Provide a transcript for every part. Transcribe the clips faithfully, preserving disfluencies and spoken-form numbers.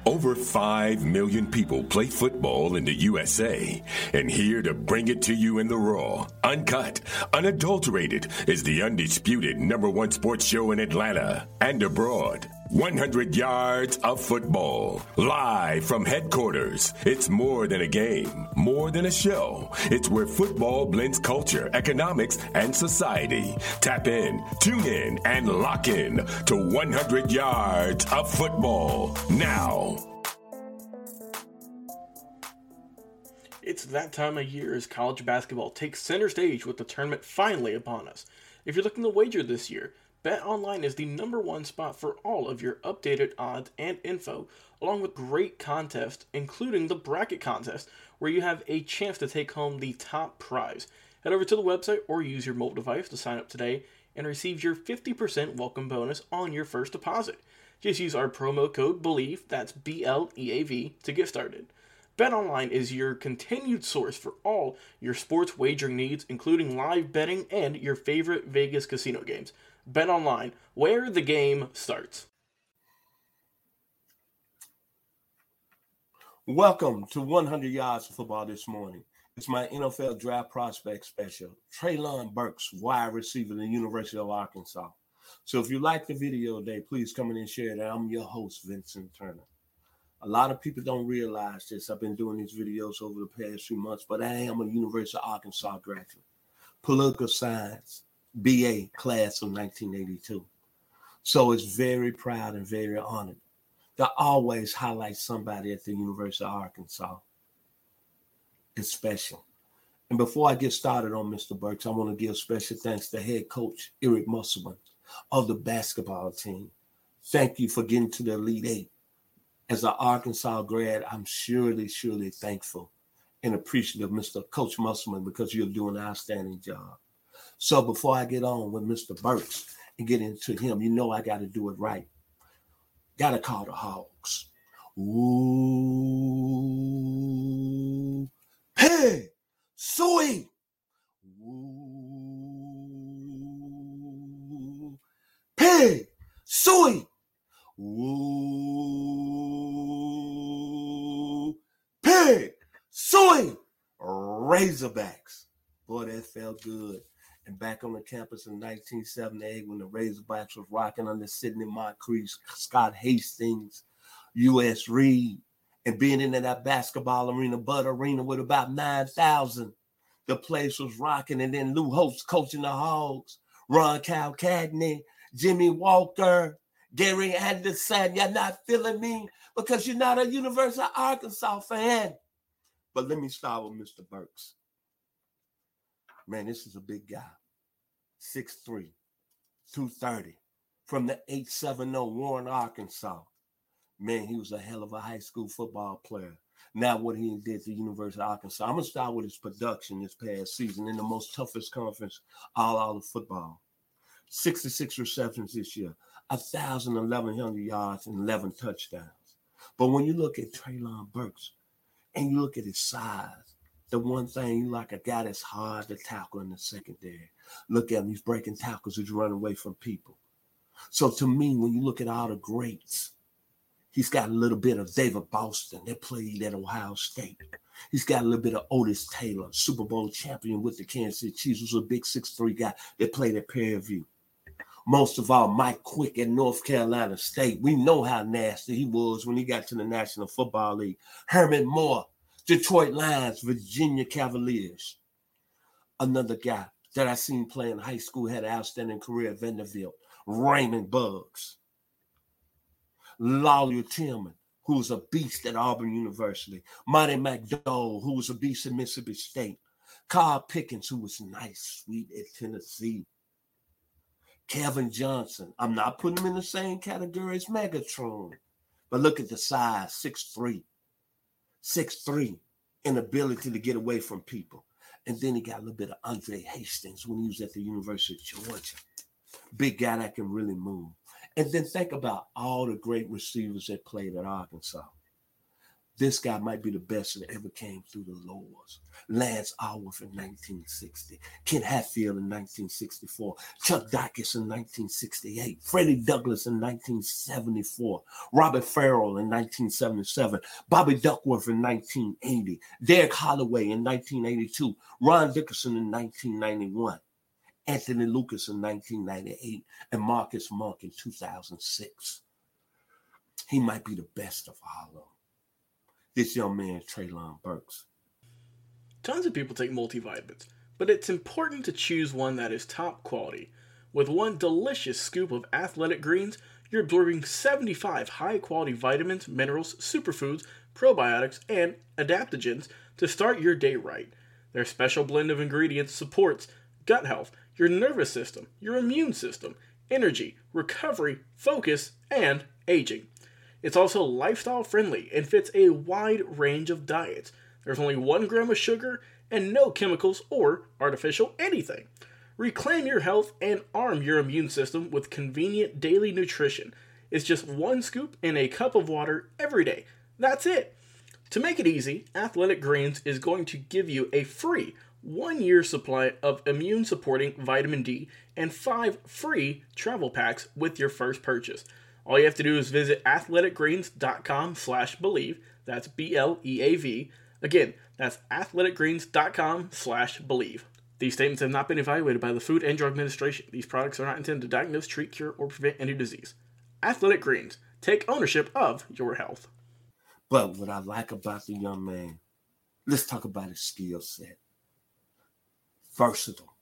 Over five million people play football in the U S A, and here to bring it to you in the raw, uncut, unadulterated is the undisputed number one sports show in Atlanta and abroad. one hundred yards of football, live from headquarters. It's more than a game, more than a show. It's where football blends culture, economics, and society. Tap in, tune in, and lock in to one hundred yards of football now. It's that time of year as college basketball takes center stage with the tournament finally upon us. If you're looking to wager this year, BetOnline is the number one spot for all of your updated odds and info, along with great contests, including the bracket contest, where you have a chance to take home the top prize. Head over to the website or use your mobile device to sign up today and receive your fifty percent welcome bonus on your first deposit. Just use our promo code BELIEVE, that's B L E A V, to get started. BetOnline is your continued source for all your sports wagering needs, including live betting and your favorite Vegas casino games. BetOnline, where the game starts. Welcome to one hundred yards of football this morning. It's my N F L draft prospect special. Treylon Burks, wide receiver at the University of Arkansas. So if you like the video today, please come in and share it. I'm your host, Vincent Turner. A lot of people don't realize this. I've been doing these videos over the past few months, but I am a University of Arkansas graduate. Political science, B A class of nineteen eighty-two. So it's very proud and very honored to always highlight somebody at the University of Arkansas. It's special. And before I get started on Mister Burks, I want to give special thanks to head coach Eric Musselman of the basketball team. Thank you for getting to the Elite Eight. As an Arkansas grad, I'm surely, surely thankful and appreciative of Mister Coach Musselman because you're doing an outstanding job. So before I get on with Mister Burks and get into him, you know I got to do it right. Got to call the Hogs. Ooh, hey, sweet. Ooh, hey, sweet. Ooh, pig, sweet, Razorbacks. Boy, that felt good. And back on the campus in nineteen seventy-eight when the Razorbacks was rocking under Sidney Moncrief, Scott Hastings, U S Reed, and being in that basketball arena, Bud Arena with about nine thousand. The place was rocking, and then Lou Holtz coaching the Hogs, Ron Calcagney, Jimmy Walker, Gary Anderson. You're not feeling me because you're not a University of Arkansas fan. But let me start with Mister Burks. Man, this is a big guy. six three, two thirty, from the eight seventy Warren, Arkansas. Man, he was a hell of a high school football player. Now what he did at the University of Arkansas. I'm going to start with his production this past season in the most toughest conference all out of football. sixty-six receptions this year, one thousand eleven hundred yards and eleven touchdowns. But when you look at Treylon Burks and you look at his size, the one thing you like a guy that's hard to tackle in the secondary. Look at him, he's breaking tackles, he's running away from people. So to me, when you look at all the greats, he's got a little bit of David Boston that played at Ohio State. He's got a little bit of Otis Taylor, Super Bowl champion with the Kansas City Chiefs, who's a big six three guy that played at Prairie View. Most of all, Mike Quick at North Carolina State. We know how nasty he was when he got to the National Football League. Herman Moore, Detroit Lions, Virginia Cavaliers. Another guy that I seen play in high school had an outstanding career at Vanderbilt. Raymond Buggs. Lawyer Tillman, who was a beast at Auburn University. Monty McDowell, who was a beast at Mississippi State. Carl Pickens, who was nice, sweet at Tennessee. Kevin Johnson. I'm not putting him in the same category as Megatron. But look at the size, six three. six three, and ability to get away from people. And then he got a little bit of Andre Hastings when he was at the University of Georgia. Big guy that can really move. And then think about all the great receivers that played at Arkansas. This guy might be the best that ever came through the Lords. Lance Alworth in nineteen sixty, Ken Hatfield in nineteen sixty-four, Chuck Dykes in nineteen sixty-eight, Freddie Douglass in nineteen seventy-four, Robert Farrell in nineteen seventy-seven, Bobby Duckworth in nineteen eighty, Derek Holloway in nineteen eighty-two, Ron Dickerson in nineteen ninety-one, Anthony Lucas in nineteen ninety-eight, and Marcus Monk in two thousand six. He might be the best of all of them. This young man, Treylon Burks. Tons of people take multivitamins, but it's important to choose one that is top quality. With one delicious scoop of Athletic Greens, you're absorbing seventy-five high-quality vitamins, minerals, superfoods, probiotics, and adaptogens to start your day right. Their special blend of ingredients supports gut health, your nervous system, your immune system, energy, recovery, focus, and aging. It's also lifestyle friendly and fits a wide range of diets. There's only one gram of sugar and no chemicals or artificial anything. Reclaim your health and arm your immune system with convenient daily nutrition. It's just one scoop in a cup of water every day. That's it. To make it easy, Athletic Greens is going to give you a free one-year supply of immune-supporting vitamin D and five free travel packs with your first purchase. All you have to do is visit athleticgreens.com slash believe. That's B L E A V. Again, that's athleticgreens.com slash believe. These statements have not been evaluated by the Food and Drug Administration. These products are not intended to diagnose, treat, cure, or prevent any disease. Athletic Greens. Take ownership of your health. But what I like about the young man, let's talk about his skill set. Versatile.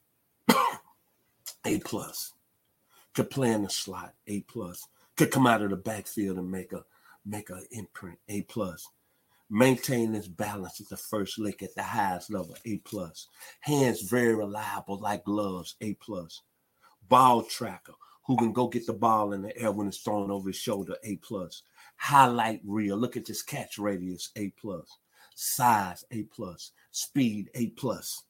A plus. Could play in the slot. A plus. Could come out of the backfield and make a make an imprint. A plus. Maintain his balance at the first lick at the highest level. A plus. Hands very reliable like gloves. A plus. Ball tracker who can go get the ball in the air when it's thrown over his shoulder. A plus. Highlight reel. Look at this catch radius. A plus. Size. A plus. Speed. A plus.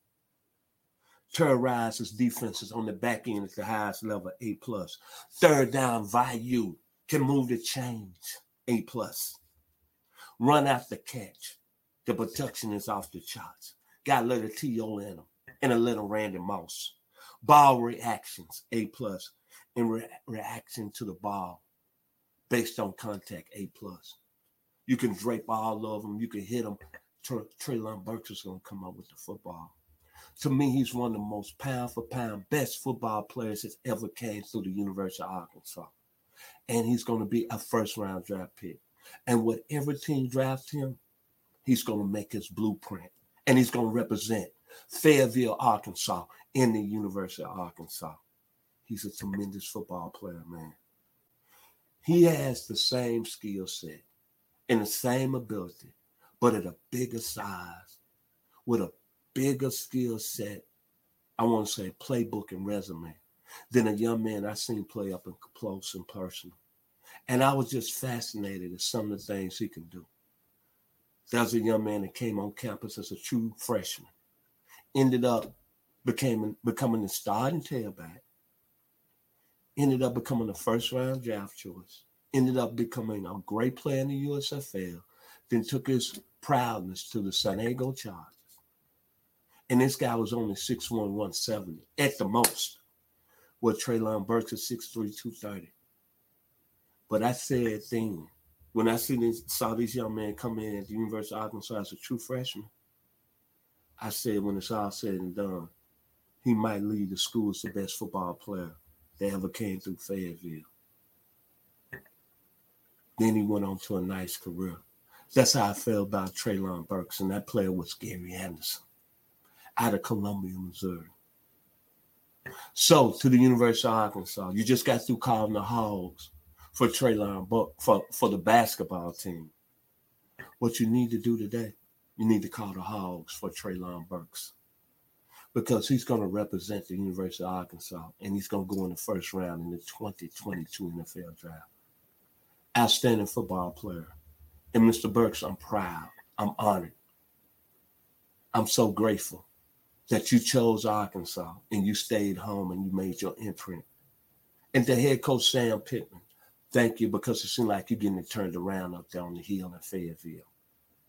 Terrorizes defenses on the back end at the highest level. A plus. Third down value. Can move the chains. A plus. Run after catch. The protection is off the charts. Got a little T O in him and a little Randy Moss. Ball reactions. A plus. In re- reaction to the ball based on contact. A plus. You can drape all of them. You can hit them. Treylon Burks is going to come up with the football. To me, he's one of the most pound for pound best football players that ever came through the University of Arkansas. And he's going to be a first round draft pick. And whatever team drafts him, he's going to make his blueprint. And he's going to represent Fayetteville, Arkansas in the University of Arkansas. He's a tremendous football player, man. He has the same skill set and the same ability, but at a bigger size, with a bigger skill set, I want to say playbook and resume, than a young man I seen play up and close and personal. And I was just fascinated at some of the things he can do. There was a young man that came on campus as a true freshman, ended up became, becoming the starting tailback, ended up becoming a first-round draft choice, ended up becoming a great player in the U S F L, then took his proudness to the San Diego Chargers. And this guy was only six one, one seventy at the most, where Treylon Burks is six three, two thirty. But I said then, when I see this, saw this young man come in at the University of Arkansas as a true freshman, I said when it's all said and done, he might lead the school as the best football player that ever came through Fayetteville. Then he went on to a nice career. That's how I felt about Treylon Burks, and that player was Gary Anderson out of Columbia, Missouri. So, to the University of Arkansas, you just got through calling the Hogs for Treylon Burks, for, for the basketball team. What you need to do today, you need to call the Hogs for Treylon Burks, because he's going to represent the University of Arkansas, and he's going to go in the first round in the twenty twenty-two N F L draft. Outstanding football player. And Mister Burks, I'm proud. I'm honored. I'm so grateful that you chose Arkansas and you stayed home and you made your imprint. And to head coach Sam Pittman, thank you, because it seemed like you're getting it turned around up there on the hill in Fayetteville.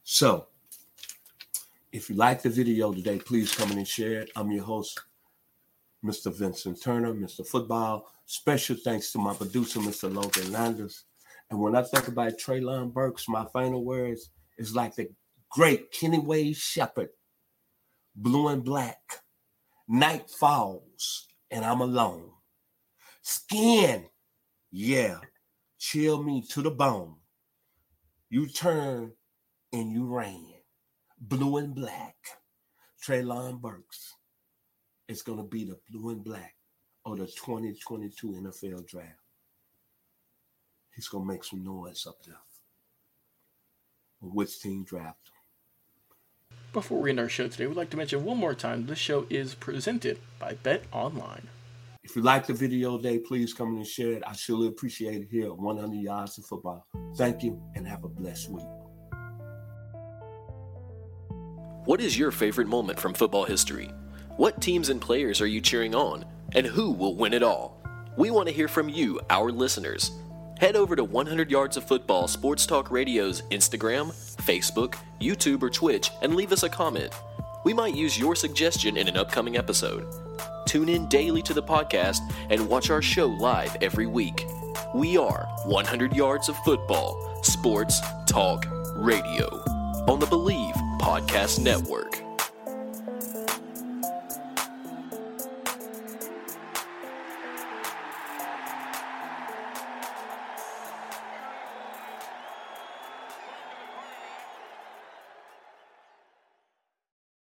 So, if you like the video today, please come in and share it. I'm your host, Mister Vincent Turner, Mister Football. Special thanks to my producer, Mister Logan Landers. And when I think about Treylon Burks, my final words is like the great Kenny Wade Shepherd, blue and black. Night falls, and I'm alone. Skin, yeah, chill me to the bone. You turn and you ran, blue and black. Treylon Burks is going to be the blue and black of the twenty twenty-two N F L draft. He's going to make some noise up there. Which team draft him? Before we end our show today, we'd like to mention one more time this show is presented by Bet Online. If you like the video today, please come in and share it. I surely appreciate it here at one hundred Yards of Football. Thank you and have a blessed week. What is your favorite moment from football history? What teams and players are you cheering on? And who will win it all? We want to hear from you, our listeners. Head over to one hundred Yards of Football Sports Talk Radio's Instagram, Facebook, YouTube, or Twitch and leave us a comment. We might use your suggestion in an upcoming episode. Tune in daily to the podcast and watch our show live every week. We are one hundred Yards of Football Sports Talk Radio on the Believe Podcast Network.